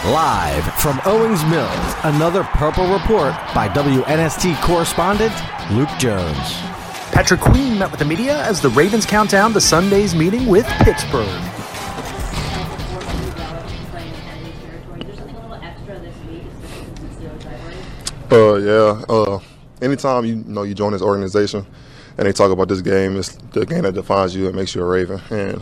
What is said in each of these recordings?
Live from Owings Mills, another Purple Report by WNST correspondent Luke Jones. Patrick Queen met with the media as the Ravens count down to Sunday's meeting with Pittsburgh. Anytime you join this organization and they talk about this game, it's the game that defines you and makes you a Raven. And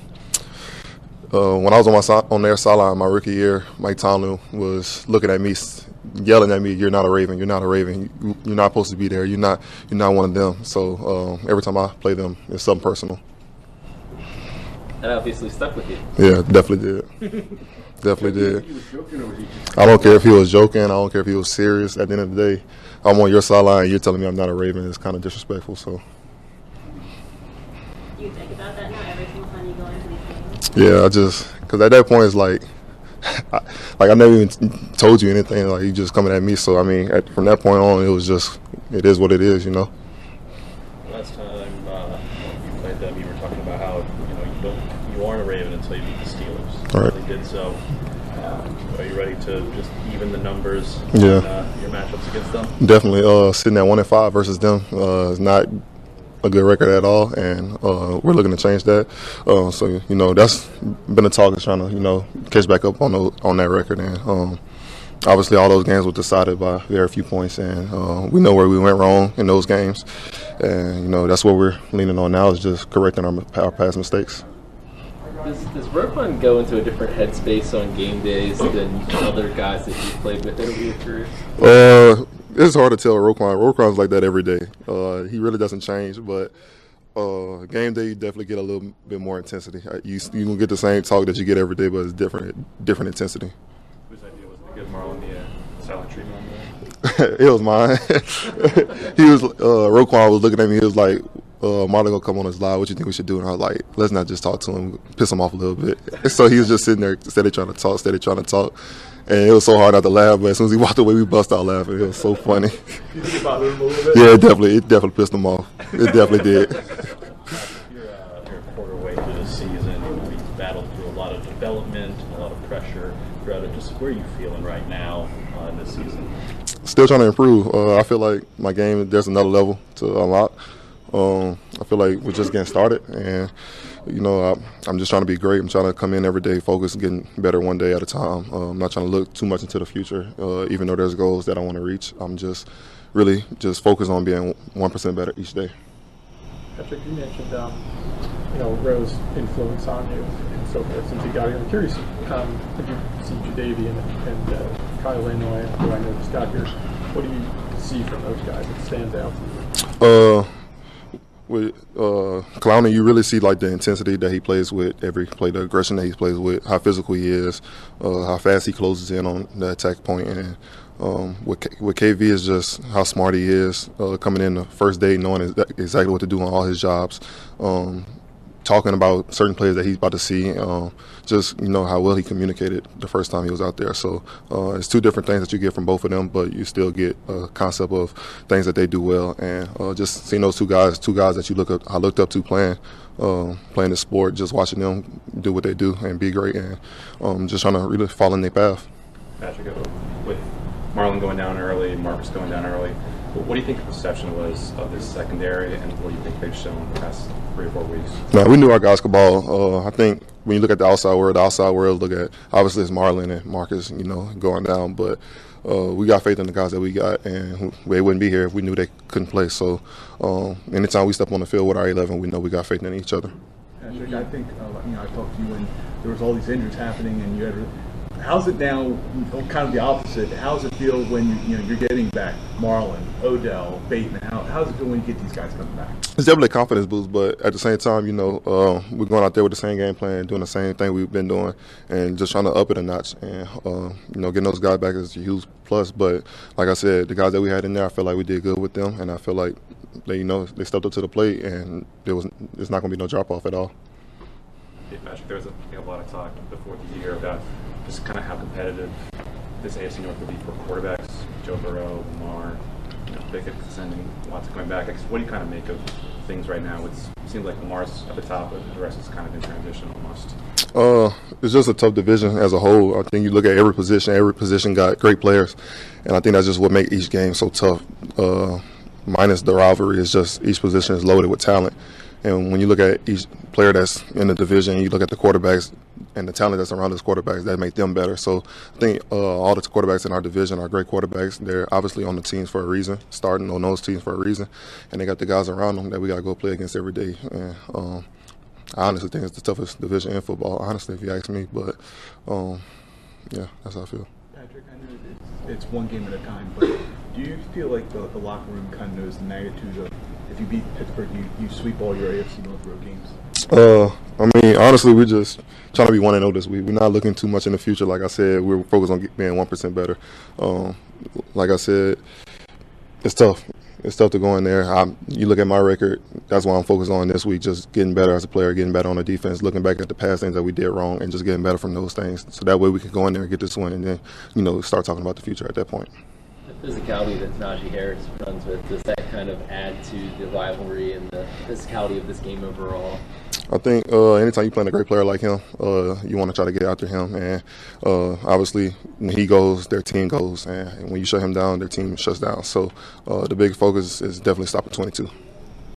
when I was on their sideline my rookie year, Mike Tomlin was looking at me, yelling at me, "You're not a Raven. You're not a Raven. You're not supposed to be there. You're not one of them." So every time I play them, it's something personal. That obviously stuck with you. Yeah, definitely did. Definitely did. I don't care if he was joking. I don't care if he was serious. At the end of the day, I'm on your sideline and you're telling me I'm not a Raven. It's kind of disrespectful. So. Do you think about that now every single time you go into these games? Yeah, because at that point it's like I never even told you anything. Like, you just coming at me. So I mean, from that point on, it is what it is. Last time you played them, you were talking about how you aren't a Raven until you beat the Steelers. All right. You did so. Are you ready to just even the numbers? Yeah. On, your matchups against them? Definitely. Sitting at 1-5 versus them is not a good record at all, and we're looking to change that. So that's been a talk, is trying to catch back up on that record, and obviously all those games were decided by very few points, and we know where we went wrong in those games, and that's what we're leaning on now, is just correcting our past mistakes. Does Roquan go into a different headspace on game days than other guys that you've played with over your career? It's hard to tell Roquan. Roquan's like that every day. He really doesn't change, but game day you definitely get a little bit more intensity. You can get the same talk that you get every day, but it's different intensity. Whose idea was to give Marlon the silent treatment on that? It was mine. Roquan was looking at me. He was like, Marlon gonna come on his live. What you think we should do? And I was like, let's not just talk to him, piss him off a little bit. So he was just sitting there, steady trying to talk. And it was so hard not to laugh, but as soon as he walked away, we bust out laughing. It was so funny. You think it bothered him a little bit? Yeah, it definitely pissed him off. It definitely did. You're a quarter way through the season. You've battled through a lot of development, a lot of pressure throughout it. Just where are you feeling right now in this season? Still trying to improve. I feel like my game, there's another level to unlock. I feel like we're just getting started, and I'm just trying to be great. I'm trying to come in every day, focus, getting better one day at a time. I'm not trying to look too much into the future, even though there's goals that I want to reach. I'm just really focused on being 1% better each day. Patrick, you mentioned Rowe's influence on you and so forth since he got here. I'm curious, did you see Jadeveon and Kyle Lanoy, who I know just got here? What do you see from those guys that stands out to you? With Clowney, you really see like the intensity that he plays with every play, the aggression that he plays with, how physical he is, how fast he closes in on the attack point, and with KV is just how smart he is, coming in the first day knowing exactly what to do on all his jobs, talking about certain plays that he's about to see, just how well he communicated the first time he was out there. So it's two different things that you get from both of them, but you still get a concept of things that they do well. And just seeing those two guys that I looked up to playing the sport, just watching them do what they do and be great, and just trying to really fall in their path. Patrick, with Marlon going down early, Marcus going down early, what do you think the perception was of this secondary, and what do you think they've shown the past 3 or 4 weeks? No, we knew our guys could ball. I think when you look at the outside world look at, obviously it's Marlon and Marcus, going down, but we got faith in the guys that we got, and they wouldn't be here if we knew they couldn't play. So anytime we step on the field with our 11, we know we got faith in each other. Patrick, I think I talked to you and there was all these injuries happening, and you had. How's it now? Kind of the opposite. How's it feel when you're getting back Marlon, Odell, Bateman? How's it feel when you get these guys coming back? It's definitely a confidence boost, but at the same time, we're going out there with the same game plan, doing the same thing we've been doing, and just trying to up it a notch. And getting those guys back is a huge plus. But like I said, the guys that we had in there, I feel like we did good with them, and I feel like they stepped up to the plate, and it's not going to be no drop off at all. Yeah, Patrick, there was a lot of talk before the year about just kind of how competitive this AFC North would be for quarterbacks. Joe Burrow, Lamar, Pickett sending Watson coming back. I guess, what do you kind of make of things right now? It seems like Lamar's at the top, but the rest is kind of in transition almost. it's just a tough division as a whole. I think you look at every position got great players, and I think that's just what makes each game so tough. Minus the rivalry, it's just each position is loaded with talent. And when you look at each player that's in the division, you look at the quarterbacks and the talent that's around those quarterbacks, that make them better. So I think all the quarterbacks in our division are great quarterbacks. They're obviously on the teams for a reason, starting on those teams for a reason, and they got the guys around them that we got to go play against every day. And I honestly think it's the toughest division in football, honestly, if you ask me. But, yeah, that's how I feel. Patrick, I know it's one game at a time, but do you feel like the locker room kind of knows the magnitude of, if you beat Pittsburgh, you sweep all your AFC North road games? I mean, honestly, we're just trying to be 1-0 this week. We're not looking too much in the future. Like I said, we're focused on being 1% better. Like I said, it's tough. It's tough to go in there. You look at my record, that's why I'm focused on this week, just getting better as a player, getting better on the defense, looking back at the past things that we did wrong, and just getting better from those things. So that way we can go in there and get this win and then, start talking about the future at that point. The physicality that Najee Harris runs with, does that kind of add to the rivalry and the physicality of this game overall? I think anytime you play a great player like him, you want to try to get after him. And obviously, when he goes, their team goes. And when you shut him down, their team shuts down. So the big focus is definitely stopping 22.